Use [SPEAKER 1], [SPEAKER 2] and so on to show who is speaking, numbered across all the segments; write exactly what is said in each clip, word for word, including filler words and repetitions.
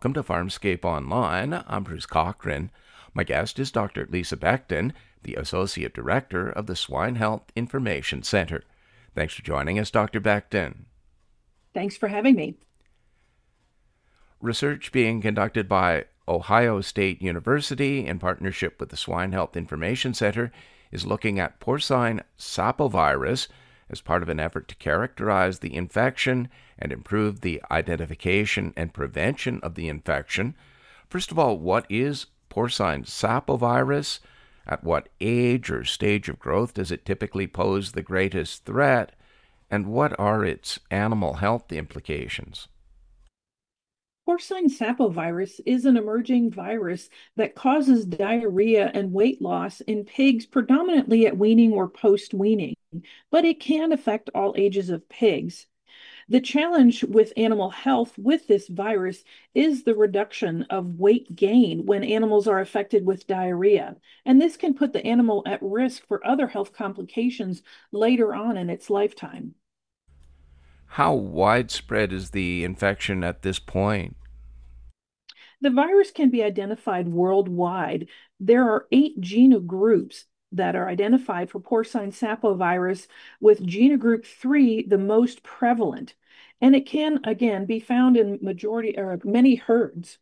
[SPEAKER 1] welcome to Farmscape Online. I'm Bruce Cochran. My guest is Doctor Lisa Becton, the Associate Director of the Swine Health Information Center. Thanks for joining us, Doctor Becton.
[SPEAKER 2] Thanks for having me.
[SPEAKER 1] Research being conducted by Ohio State University in partnership with the Swine Health Information Center is looking at porcine sapovirus as part of an effort to characterize the infection and improve the identification and prevention of the infection. First of all, what is porcine sapovirus? At what age or stage of growth does it typically pose the greatest threat? And what are its animal health implications?
[SPEAKER 2] Porcine sapovirus is an emerging virus that causes diarrhea and weight loss in pigs predominantly at weaning or post-weaning, but it can affect all ages of pigs. The challenge with animal health with this virus is the reduction of weight gain when animals are affected with diarrhea, and this can put the animal at risk for other health complications later on in its lifetime.
[SPEAKER 1] How widespread is the infection at this point?
[SPEAKER 2] The virus can be identified worldwide. There are eight genogroups that are identified for porcine sapovirus, with genogroup three the most prevalent. And it can, again, be found in majority or many herds.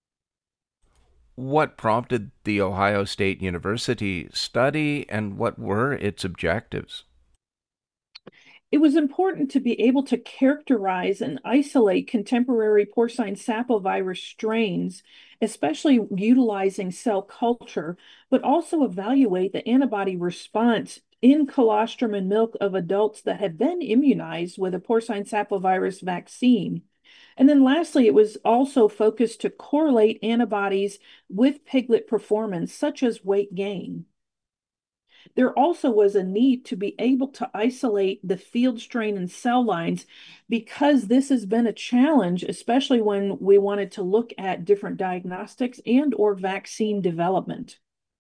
[SPEAKER 1] What prompted the Ohio State University study, and what were its objectives?
[SPEAKER 2] It was important to be able to characterize and isolate contemporary porcine sapovirus strains, especially utilizing cell culture, but also evaluate the antibody response in colostrum and milk of adults that had been immunized with a porcine sapovirus vaccine. And then lastly, it was also focused to correlate antibodies with piglet performance, such as weight gain. There also was a need to be able to isolate the field strain and cell lines because this has been a challenge, especially when we wanted to look at different diagnostics and or vaccine development.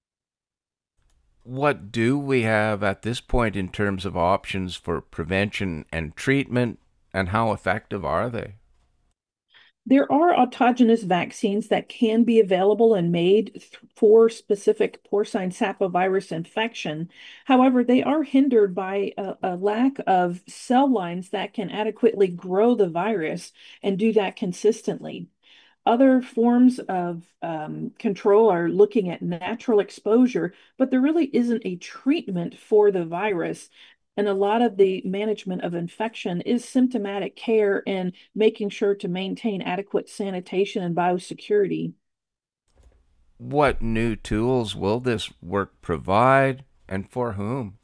[SPEAKER 1] What do we have at this point in terms of options for prevention and treatment, and how effective are they?
[SPEAKER 2] There are autogenous vaccines that can be available and made for specific porcine sapovirus infection. However, they are hindered by a, a lack of cell lines that can adequately grow the virus and do that consistently. Other forms of um, control are looking at natural exposure, but there really isn't a treatment for the virus. And a lot of the management of infection is symptomatic care and making sure to maintain adequate sanitation and biosecurity.
[SPEAKER 1] What new tools will this work provide, and for whom?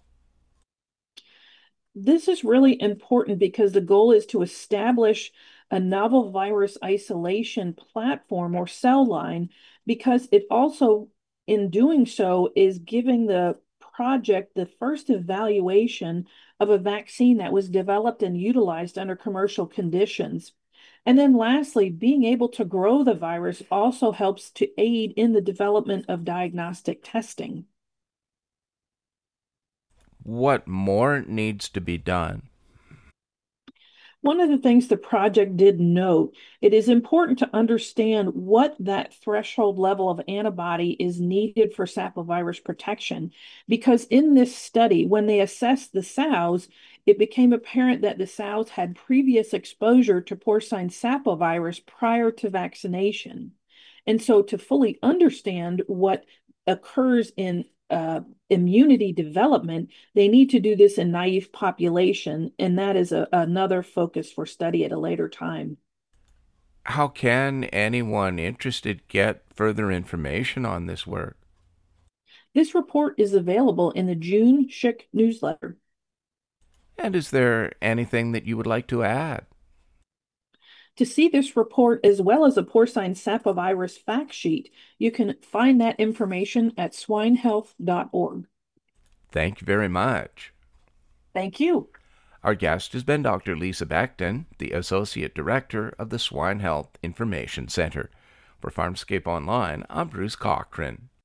[SPEAKER 2] This is really important because the goal is to establish a novel virus isolation platform or cell line, because it also, in doing so, is giving the project the first evaluation of a vaccine that was developed and utilized under commercial conditions. And then lastly, being able to grow the virus also helps to aid in the development of diagnostic testing.
[SPEAKER 1] What more needs to be done?
[SPEAKER 2] One of the things the project did note, it is important to understand what that threshold level of antibody is needed for sapovirus protection, because in this study, when they assessed the sows, it became apparent that the sows had previous exposure to porcine sapovirus prior to vaccination. And so to fully understand what occurs in uh, immunity development, they need to do this in naive population, and that is a, another focus for study at a later time.
[SPEAKER 1] How can anyone interested get further information on this work?
[SPEAKER 2] This report is available in the June S H I C newsletter.
[SPEAKER 1] And is there anything that you would like to add?
[SPEAKER 2] To see this report as well as a porcine sapovirus fact sheet, you can find that information at swine health dot org.
[SPEAKER 1] Thank you very much.
[SPEAKER 2] Thank you.
[SPEAKER 1] Our guest has been Doctor Lisa Becton, the Associate Director of the Swine Health Information Center. For Farmscape Online, I'm Bruce Cochran.